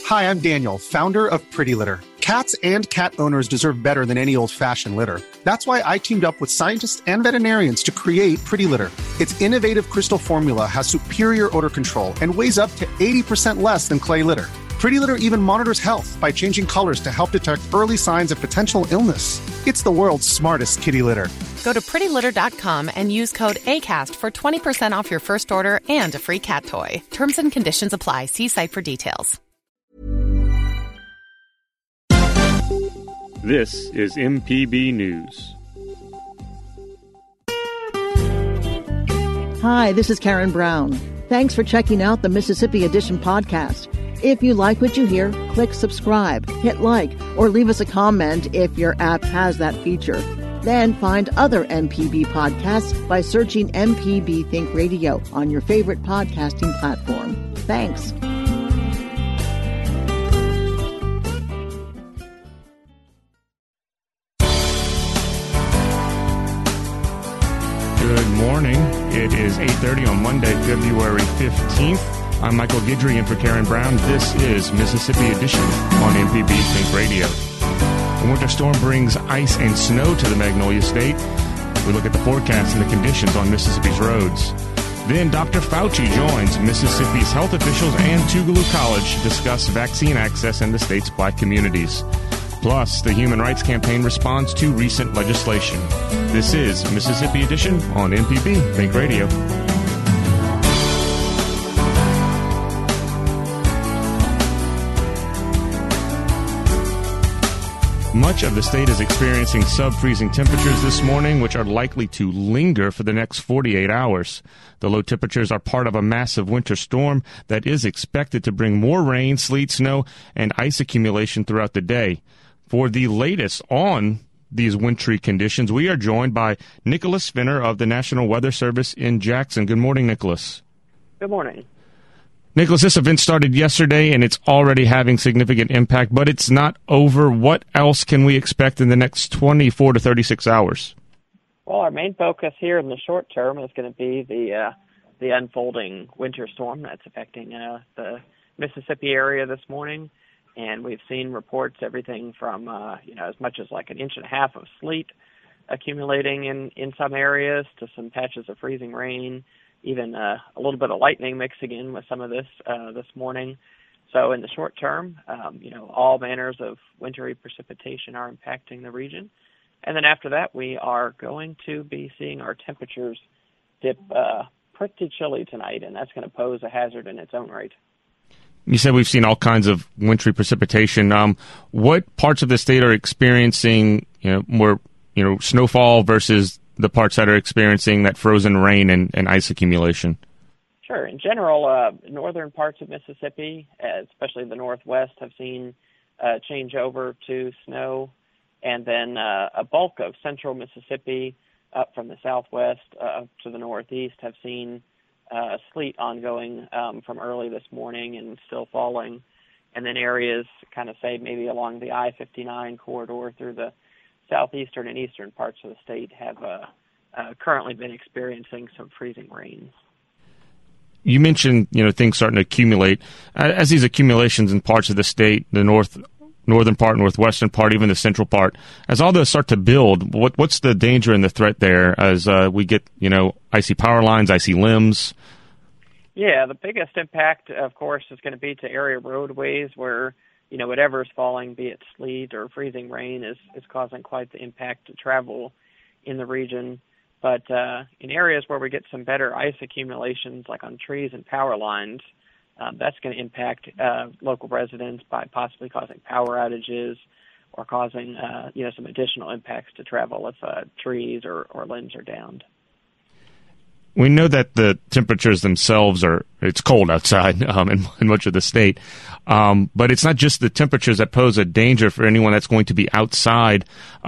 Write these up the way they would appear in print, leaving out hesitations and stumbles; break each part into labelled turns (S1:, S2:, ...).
S1: Hi, I'm Daniel, founder of Pretty Litter. Cats and cat owners deserve better than any old-fashioned litter. That's why I teamed up with scientists and veterinarians to create Pretty Litter. Its innovative crystal formula has superior odor control and weighs up to 80% less than clay litter. Pretty Litter even monitors health by changing colors to help detect early signs of potential illness. It's the world's smartest kitty litter.
S2: Go to prettylitter.com and use code ACAST for 20% off your first order and a free cat toy. Terms and conditions apply. See site for details.
S3: This is MPB News.
S4: Hi, this is Karen Brown. Thanks for checking out the Mississippi Edition podcast. If you like what you hear, click subscribe, hit like, or leave us a comment if your app has that feature. Then find other MPB podcasts by searching MPB Think Radio on your favorite podcasting platform. Thanks.
S3: Good morning. It is 8:30 on Monday, February 15th. I'm Michael Guidry in for Karen Brown. This is Mississippi Edition on MPB Think Radio. A winter storm brings ice and snow to the Magnolia State. We look at the forecast and the conditions on Mississippi's roads. Then Dr. Fauci joins Mississippi's health officials and Tougaloo College to discuss vaccine access in the state's black communities. Plus, the Human Rights Campaign responds to recent legislation. This is Mississippi Edition on MPB Think Radio. Much of the state is experiencing sub-freezing temperatures this morning, which are likely to linger for the next 48 hours. The low temperatures are part of a massive winter storm that is expected to bring more rain, sleet, snow, and ice accumulation throughout the day. For the latest on these wintry conditions, we are joined by Nicholas Finner of the National Weather Service in Jackson. Good morning, Nicholas.
S5: Good morning.
S3: Nicholas, this event started yesterday, and it's already having significant impact, but it's not over. What else can we expect in the next 24 to 36 hours?
S5: Well, our main focus here in the short term is going to be the unfolding winter storm that's affecting the Mississippi area this morning. And we've seen reports, everything from as much as like 1.5 inches of sleet accumulating in some areas to some patches of freezing rain. Even a little bit of lightning mixing in with some of this morning. So in the short term, all manners of wintry precipitation are impacting the region. And then after that, we are going to be seeing our temperatures dip pretty chilly tonight, and that's going to pose a hazard in its own right.
S3: You said we've seen all kinds of wintry precipitation. What parts of the state are experiencing more snowfall versus the parts that are experiencing that frozen rain and ice accumulation?
S5: Sure. In general, northern parts of Mississippi, especially the northwest, have seen change over to snow. And then a bulk of central Mississippi up from the southwest to the northeast have seen sleet ongoing from early this morning and still falling. And then areas kind of say maybe along the I-59 corridor through the southeastern and eastern parts of the state have currently been experiencing some freezing rains.
S3: You mentioned, things starting to accumulate. As these accumulations in parts of the state, the northern part, northwestern part, even the central part, as all those start to build, what's the danger and the threat there as we get, icy power lines, icy limbs?
S5: Yeah, the biggest impact, of course, is going to be to area roadways where whatever's falling, be it sleet or freezing rain, is causing quite the impact to travel in the region. But in areas where we get some better ice accumulations, like on trees and power lines, that's going to impact local residents by possibly causing power outages or causing some additional impacts to travel if trees or limbs are downed.
S3: We know that the temperatures themselves it's cold outside in much of the state. But it's not just the temperatures that pose a danger for anyone that's going to be outside.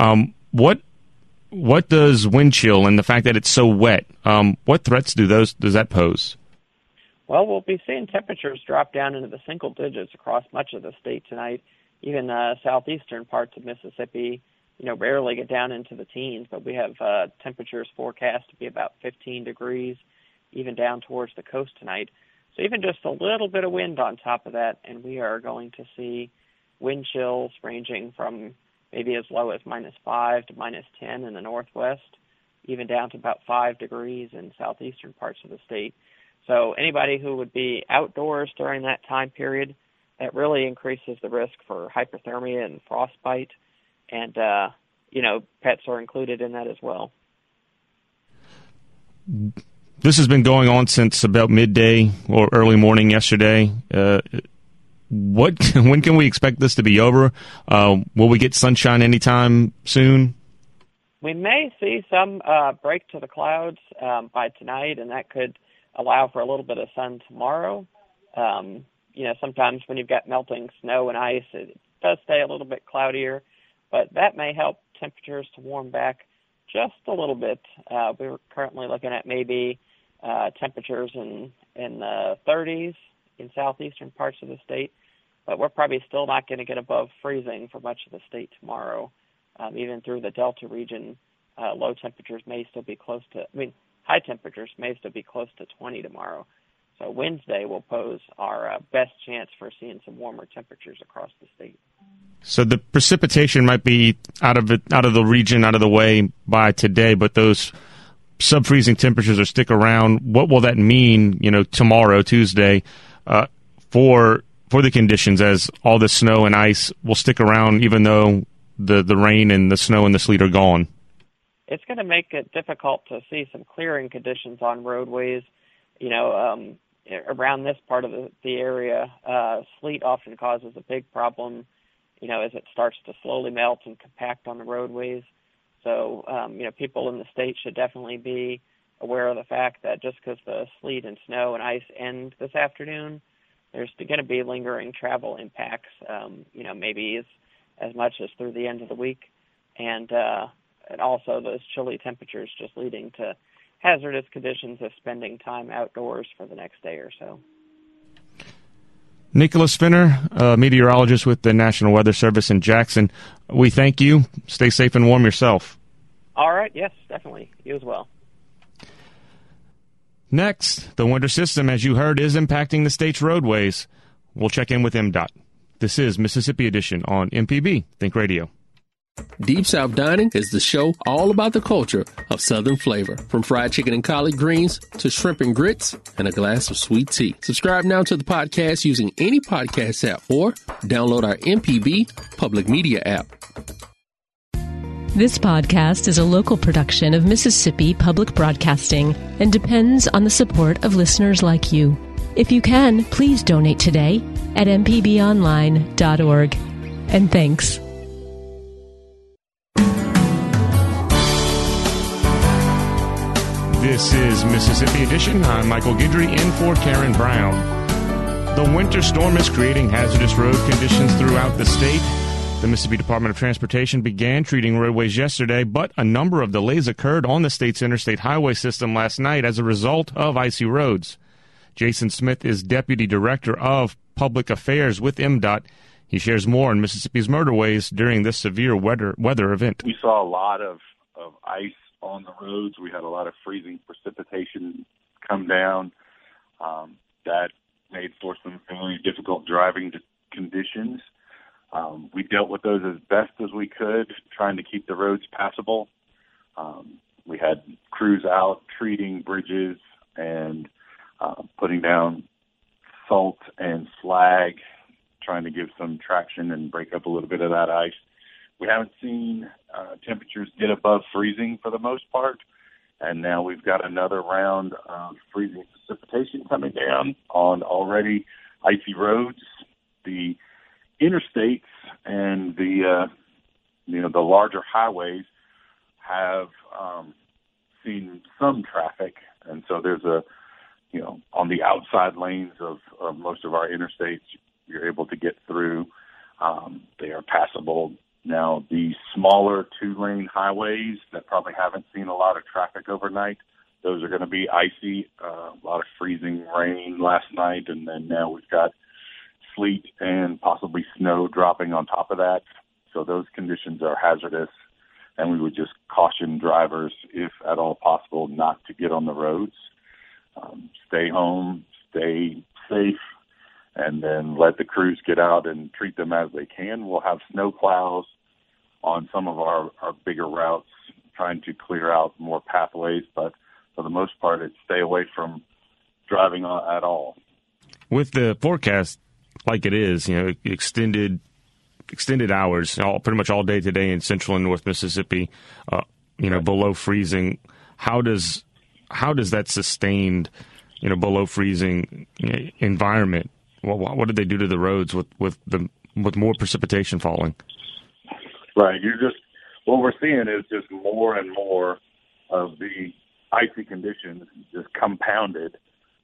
S3: What does wind chill and the fact that it's so wet, what threats does that pose?
S5: Well, we'll be seeing temperatures drop down into the single digits across much of the state tonight. Even southeastern parts of Mississippi, rarely get down into the teens, but we have temperatures forecast to be about 15 degrees, even down towards the coast tonight. So even just a little bit of wind on top of that, and we are going to see wind chills ranging from maybe as low as -5 to -10 in the northwest, even down to about 5 degrees in southeastern parts of the state. So anybody who would be outdoors during that time period, that really increases the risk for hypothermia and frostbite. And, pets are included in that as well.
S3: This has been going on since about midday or early morning yesterday. When can we expect this to be over? Will we get sunshine anytime soon?
S5: We may see some break to the clouds by tonight, and that could allow for a little bit of sun tomorrow. Sometimes when you've got melting snow and ice, it does stay a little bit cloudier, but that may help temperatures to warm back just a little bit. We're currently looking at maybe temperatures in the 30s in southeastern parts of the state, but we're probably still not going to get above freezing for much of the state tomorrow. Even through the Delta region, low temperatures may still be high temperatures may still be close to 20 tomorrow. So Wednesday will pose our best chance for seeing some warmer temperatures across the state.
S3: So the precipitation might be out of the region, out of the way by today, but those sub-freezing temperatures will stick around. What will that mean, tomorrow, Tuesday, for the conditions, as all the snow and ice will stick around even though the rain and the snow and the sleet are gone?
S5: It's going to make it difficult to see some clearing conditions on roadways. Around this part of the area, sleet often causes a big problem, as it starts to slowly melt and compact on the roadways. So, people in the state should definitely be aware of the fact that just because the sleet and snow and ice end this afternoon, there's going to be lingering travel impacts, maybe as much as through the end of the week. And also those chilly temperatures just leading to hazardous conditions of spending time outdoors for the next day or so.
S3: Nicholas Finner, meteorologist with the National Weather Service in Jackson, we thank you. Stay safe and warm yourself.
S5: All right. Yes, definitely. You as well.
S3: Next, the winter system, as you heard, is impacting the state's roadways. We'll check in with MDOT. This is Mississippi Edition on MPB Think Radio.
S6: Deep South Dining is the show all about the culture of Southern flavor. From fried chicken and collard greens to shrimp and grits and a glass of sweet tea. Subscribe now to the podcast using any podcast app or download our MPB Public Media app.
S7: This podcast is a local production of Mississippi Public Broadcasting and depends on the support of listeners like you. If you can, please donate today at mpbonline.org. And thanks.
S3: This is Mississippi Edition. I'm Michael Guidry in for Karen Brown. The winter storm is creating hazardous road conditions throughout the state. The Mississippi Department of Transportation began treating roadways yesterday, but a number of delays occurred on the state's interstate highway system last night as a result of icy roads. Jason Smith is Deputy Director of Public Affairs with MDOT. He shares more on Mississippi's motorways during this severe weather event.
S8: We saw a lot of ice on the roads. We had a lot of freezing precipitation come down. That made for some very difficult driving conditions. We dealt with those as best as we could, trying to keep the roads passable. We had crews out treating bridges and putting down salt and slag, trying to give some traction and break up a little bit of that ice. We haven't seen temperatures get above freezing for the most part, and now we've got another round of freezing precipitation coming down on already icy roads. The interstates and the larger highways have seen some traffic, and so there's on the outside lanes of most of our interstates, you're able to get through. They are passable. Now, the smaller two-lane highways that probably haven't seen a lot of traffic overnight, those are going to be icy. A lot of freezing rain last night, and then now we've got sleet and possibly snow dropping on top of that. So those conditions are hazardous, and we would just caution drivers, if at all possible, not to get on the roads. Stay home, stay safe, and then let the crews get out and treat them as they can. We'll have snow plows on some of our bigger routes, trying to clear out more pathways, but for the most part, it's stay away from driving at all.
S3: With the forecast like it is, extended hours, pretty much all day today in central and north Mississippi, below freezing. How does that sustained, below freezing environment? What did they do to the roads with more precipitation falling?
S8: Right. What we're seeing is just more and more of the icy conditions just compounded,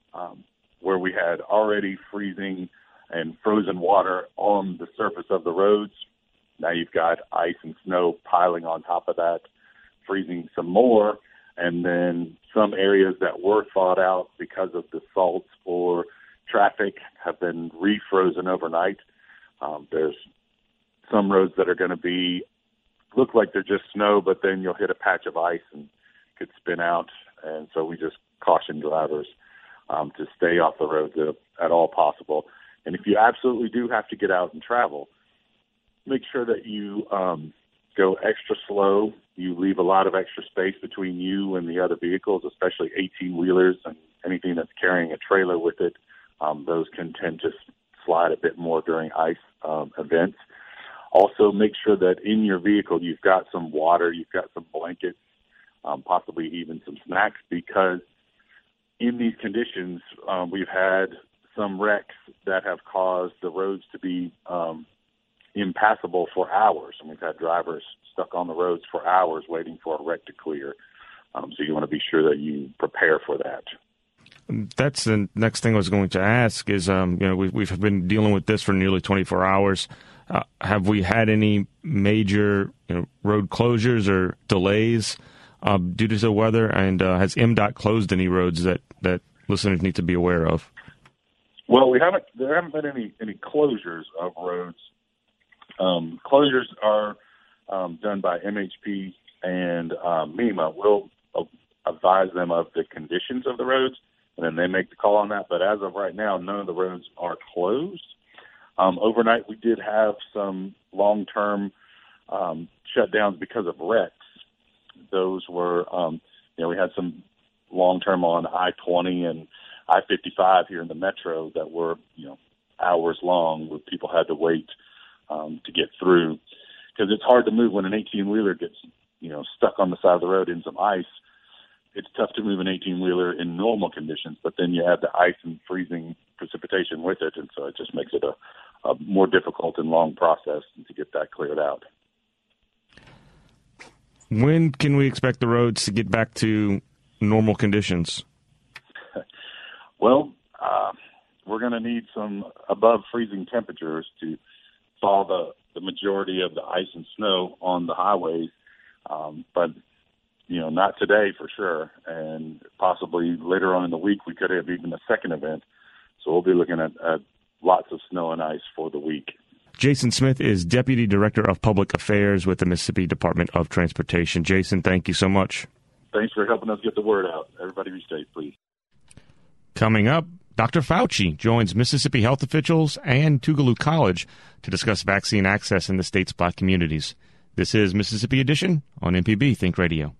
S8: where we had already freezing and frozen water on the surface of the roads. Now you've got ice and snow piling on top of that, freezing some more, and then some areas that were thawed out because of the salts or traffic have been refrozen overnight. There's some roads that are going to look like they're just snow, but then you'll hit a patch of ice and could spin out. And so we just caution drivers to stay off the roads at all possible. And if you absolutely do have to get out and travel, make sure that you go extra slow. You leave a lot of extra space between you and the other vehicles, especially 18-wheelers and anything that's carrying a trailer with it. Those can tend to slide a bit more during ice events. Also, make sure that in your vehicle you've got some water, you've got some blankets, possibly even some snacks, because in these conditions, we've had some wrecks that have caused the roads to be impassable for hours. And we've had drivers stuck on the roads for hours waiting for a wreck to clear. So you want to be sure that you prepare for that.
S3: That's the next thing I was going to ask is, we've been dealing with this for nearly 24 hours. Have we had any major road closures or delays due to the weather? And has MDOT closed any roads that listeners need to be aware of?
S8: Well, there haven't been any closures of roads. Closures are done by MHP and MEMA. We'll advise them of the conditions of the roads, and then they make the call on that. But as of right now, none of the roads are closed. Overnight, we did have some long-term shutdowns because of wrecks. Those were, we had some long-term on I-20 and I-55 here in the metro that were, hours long, where people had to wait to get through. Because it's hard to move when an 18-wheeler gets, stuck on the side of the road in some ice. It's tough to move an 18-wheeler in normal conditions, but then you add the ice and freezing precipitation with it, and so it just makes it a more difficult and long process to get that cleared out.
S3: When can we expect the roads to get back to normal conditions?
S8: Well, we're going to need some above freezing temperatures to thaw the majority of the ice and snow on the highways, but not today for sure, and possibly later on in the week we could have even a second event. So we'll be looking at lots of snow and ice for the week.
S3: Jason Smith is Deputy Director of Public Affairs with the Mississippi Department of Transportation. Jason, thank you so much.
S8: Thanks for helping us get the word out. Everybody be safe, please.
S3: Coming up, Dr. Fauci joins Mississippi health officials and Tougaloo College to discuss vaccine access in the state's Black communities. This is Mississippi Edition on MPB Think Radio.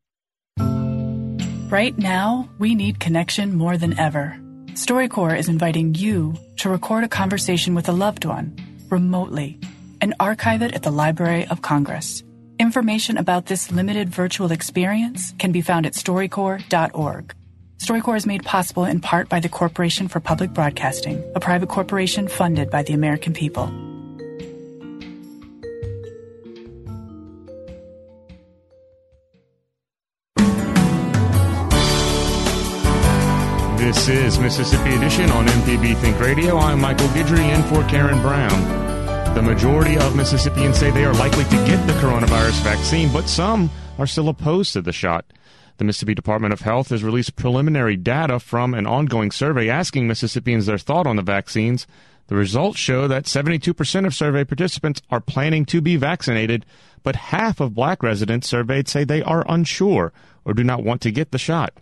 S9: Right now, we need connection more than ever. StoryCorps is inviting you to record a conversation with a loved one remotely and archive it at the Library of Congress. Information about this limited virtual experience can be found at StoryCorps.org. StoryCorps is made possible in part by the Corporation for Public Broadcasting, a private corporation funded by the American people.
S3: This is Mississippi Edition on MPB Think Radio. I'm Michael Guidry in for Karen Brown. The majority of Mississippians say they are likely to get the coronavirus vaccine, but some are still opposed to the shot. The Mississippi Department of Health has released preliminary data from an ongoing survey asking Mississippians their thought on the vaccines. The results show that 72% of survey participants are planning to be vaccinated, but half of Black residents surveyed say they are unsure or do not want to get the shot.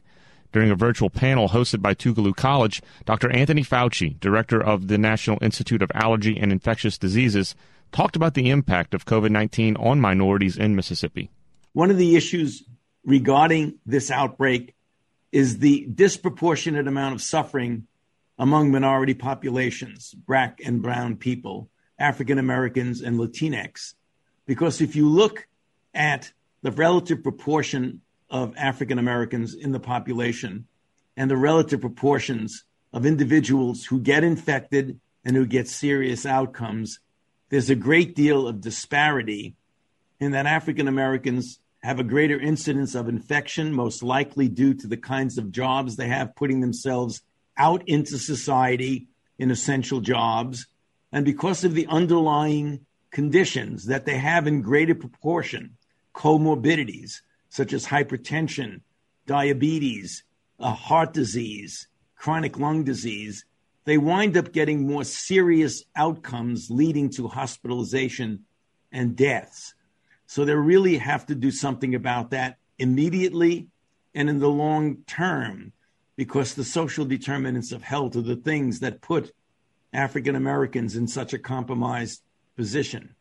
S3: During a virtual panel hosted by Tougaloo College, Dr. Anthony Fauci, director of the National Institute of Allergy and Infectious Diseases, talked about the impact of COVID-19 on minorities in Mississippi.
S10: One of the issues regarding this outbreak is the disproportionate amount of suffering among minority populations, Black and brown people, African Americans, and Latinx. Because if you look at the relative proportion of African Americans in the population and the relative proportions of individuals who get infected and who get serious outcomes, there's a great deal of disparity in that African Americans have a greater incidence of infection, most likely due to the kinds of jobs they have, putting themselves out into society in essential jobs. And because of the underlying conditions that they have in greater proportion, comorbidities such as hypertension, diabetes, heart disease, chronic lung disease, they wind up getting more serious outcomes leading to hospitalization and deaths. So they really have to do something about that immediately and in the long term, because the social determinants of health are the things that put African Americans in such a compromised position.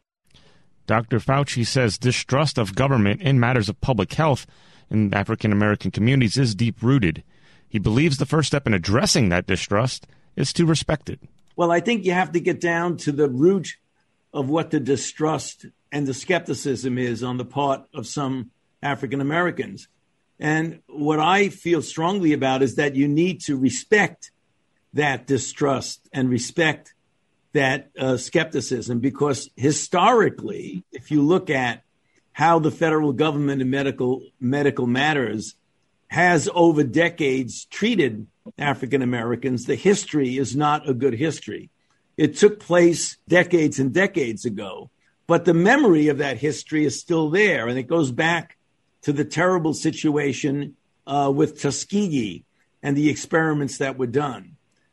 S3: Dr. Fauci says distrust of government in matters of public health in African American communities is deep-rooted. He believes the first step in addressing that distrust is to respect it.
S10: Well, I think you have to get down to the root of what the distrust and the skepticism is on the part of some African Americans. And what I feel strongly about is that you need to respect that distrust and respect that skepticism, because historically, if you look at how the federal government in medical matters has over decades treated African Americans, the history is not a good history. It took place decades and decades ago, but the memory of that history is still there, and it goes back to the terrible situation with Tuskegee and the experiments that were done.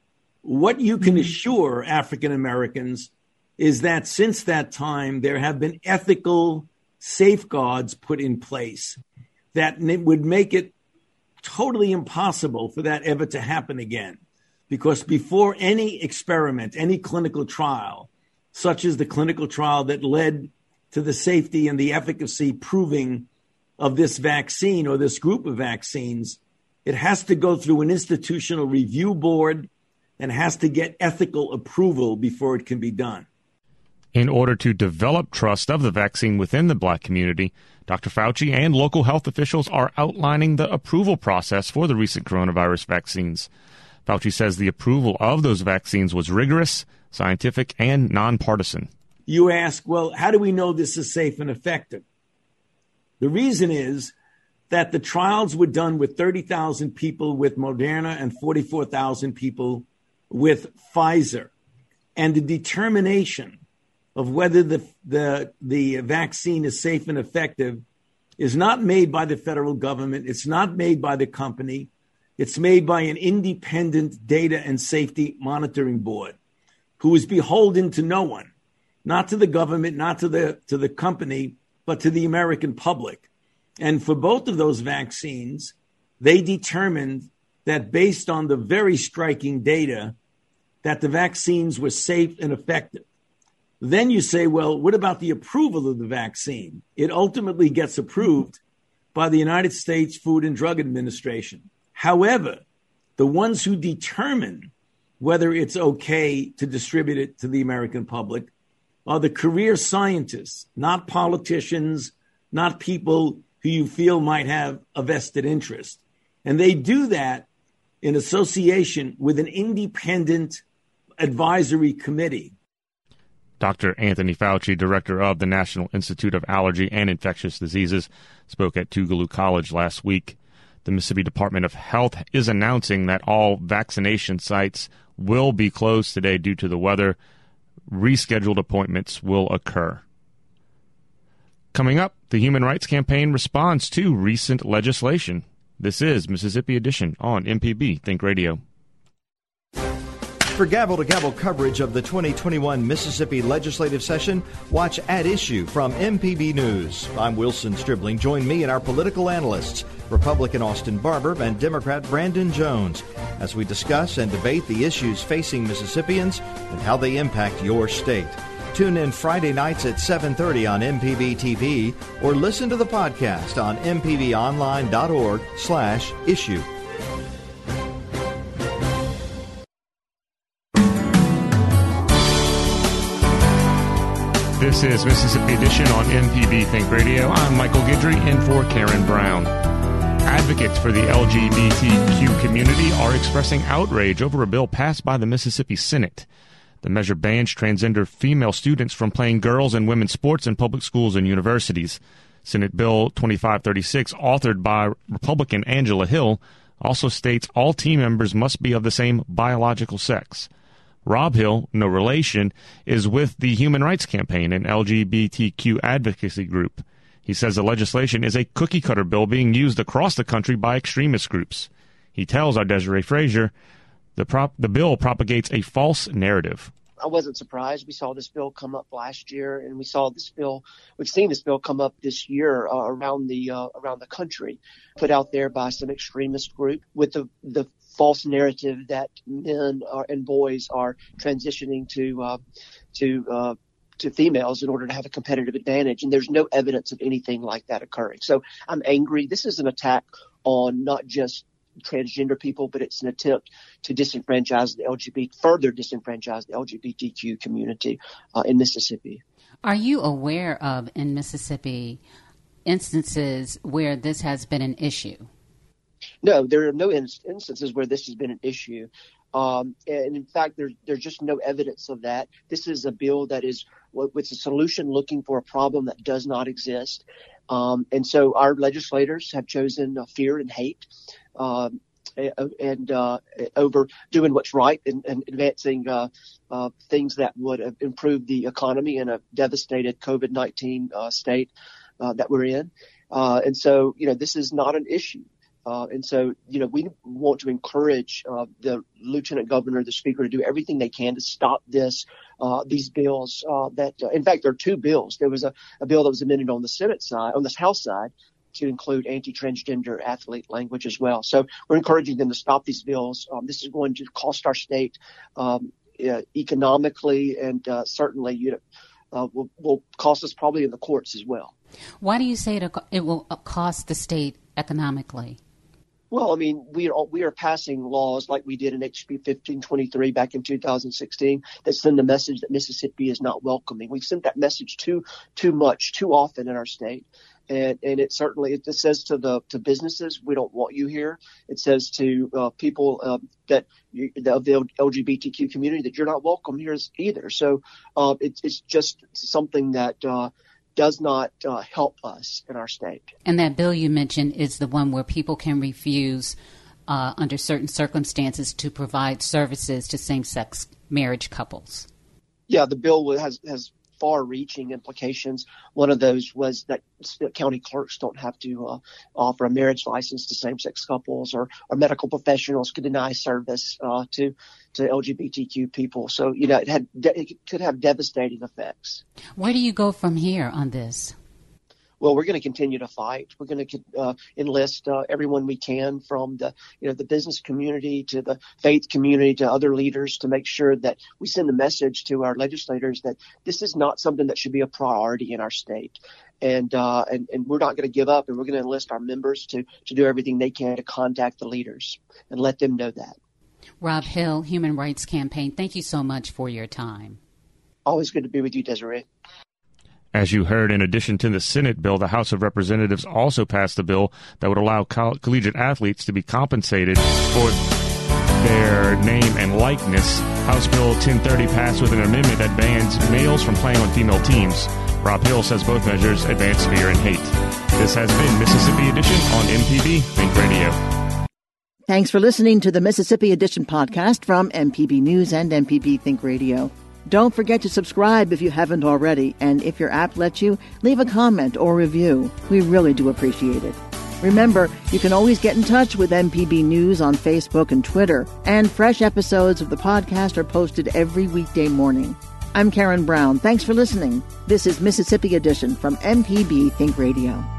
S10: What you can assure African Americans is that since that time, there have been ethical safeguards put in place that would make it totally impossible for that ever to happen again. Because before any experiment, any clinical trial, such as the clinical trial that led to the safety and the efficacy proving of this vaccine or this group of vaccines, it has to go through an institutional review board and has to get ethical approval before it can be done.
S3: In order to develop trust of the vaccine within the Black community, Dr. Fauci and local health officials are outlining the approval process for the recent coronavirus vaccines. Fauci says the approval of those vaccines was rigorous, scientific, and nonpartisan.
S10: You ask, well, how do we know this is safe and effective? The reason is that the trials were done with 30,000 people with Moderna and 44,000 people with Pfizer. And the determination of whether the vaccine is safe and effective is not made by the federal government. It's not made by the company. It's made by an independent data and safety monitoring board who is beholden to no one, not to the government, not to the company, but to the American public. And for both of those vaccines, they determined that based on the very striking data, that the vaccines were safe and effective. Then you say, well, what about the approval of the vaccine? It ultimately gets approved by the United States Food and Drug Administration. However, the ones who determine whether it's okay to distribute it to the American public are the career scientists, not politicians, not people who you feel might have a vested interest. And they do that in association with an independent advisory committee.
S3: Dr. Anthony Fauci, director of the National Institute of Allergy and Infectious Diseases, spoke at Tougaloo College last week. The Mississippi Department of Health is announcing that all vaccination sites will be closed today due to the weather. Rescheduled appointments will occur. Coming up, the Human Rights Campaign responds to recent legislation. This is Mississippi Edition on MPB Think Radio.
S11: For gavel-to-gavel coverage of the 2021 Mississippi legislative session, watch At Issue from MPB News. I'm Wilson Stribling. Join me and our political analysts, Republican Austin Barber and Democrat Brandon Jones, as we discuss and debate the issues facing Mississippians and how they impact your state. Tune in Friday nights at 7:30 on MPB TV or listen to the podcast on mpbonline.org/issue.
S3: This is Mississippi Edition on MPB Think Radio. I'm Michael Guidry in for Karen Brown. Advocates for the LGBTQ community are expressing outrage over a bill passed by the Mississippi Senate. The measure bans transgender female students from playing girls' and women's sports in public schools and universities. Senate Bill 2536, authored by Republican Angela Hill, also states all team members must be of the same biological sex. Rob Hill, no relation, is with the Human Rights Campaign, an LGBTQ advocacy group. He says the legislation is a cookie-cutter bill being used across the country by extremist groups. He tells our Desiree Frazier the bill propagates a false narrative.
S12: I wasn't surprised. We saw this bill come up last year, and we've seen this bill come up this year around the country, put out there by some extremist group with the false narrative that men and boys are transitioning to females in order to have a competitive advantage, and there's no evidence of anything like that occurring. So I'm angry. This is an attack on not just transgender people, but it's an attempt to further disenfranchise the LGBTQ community in Mississippi.
S13: Are you aware of, in Mississippi, instances where this has been an issue?
S12: No, there are no instances where this has been an issue. And in fact, there's just no evidence of that. This is a bill that is with a solution looking for a problem that does not exist. And so our legislators have chosen fear and hate over doing what's right and advancing things that would improve the economy in a devastated COVID-19 state that we're in. And so, this is not an issue. And so, we want to encourage the lieutenant governor, the speaker, to do everything they can to stop these bills in fact, there are two bills. There was a bill that was amended on the Senate side, on the House side, to include anti-transgender athlete language as well. So we're encouraging them to stop these bills. This is going to cost our state economically, and certainly will cost us probably in the courts as well.
S13: Why do you say it will cost the state economically?
S12: Well, I mean, we are passing laws like we did in HB 1523 back in 2016 that send the message that Mississippi is not welcoming. We've sent that message too much, too often in our state. And it certainly, it says to businesses, we don't want you here. It says to people of the LGBTQ community that you're not welcome here either. So it's just something that does not help us in our state.
S13: And that bill you mentioned is the one where people can refuse under certain circumstances to provide services to same-sex marriage couples.
S12: Yeah, the bill has far-reaching implications. One of those was that county clerks don't have to offer a marriage license to same-sex couples, or medical professionals could deny service to LGBTQ people. So, it could have devastating effects.
S13: Where do you go from here on this?
S12: Well, we're going to continue to fight. We're going to enlist everyone we can, from the business community to the faith community to other leaders, to make sure that we send a message to our legislators that this is not something that should be a priority in our state. And we're not going to give up, and we're going to enlist our members to do everything they can to contact the leaders and let them know that.
S13: Rob Hill, Human Rights Campaign, thank you so much for your time.
S12: Always good to be with you, Desiree.
S3: As you heard, in addition to the Senate bill, the House of Representatives also passed a bill that would allow collegiate athletes to be compensated for their name and likeness. House Bill 1030 passed with an amendment that bans males from playing on female teams. Rob Hill says both measures advance fear and hate. This has been Mississippi Edition on MPB Think Radio.
S4: Thanks for listening to the Mississippi Edition podcast from MPB News and MPB Think Radio. Don't forget to subscribe if you haven't already, and if your app lets you, leave a comment or review. We really do appreciate it. Remember, you can always get in touch with MPB News on Facebook and Twitter, and fresh episodes of the podcast are posted every weekday morning. I'm Karen Brown. Thanks for listening. This is Mississippi Edition from MPB Think Radio.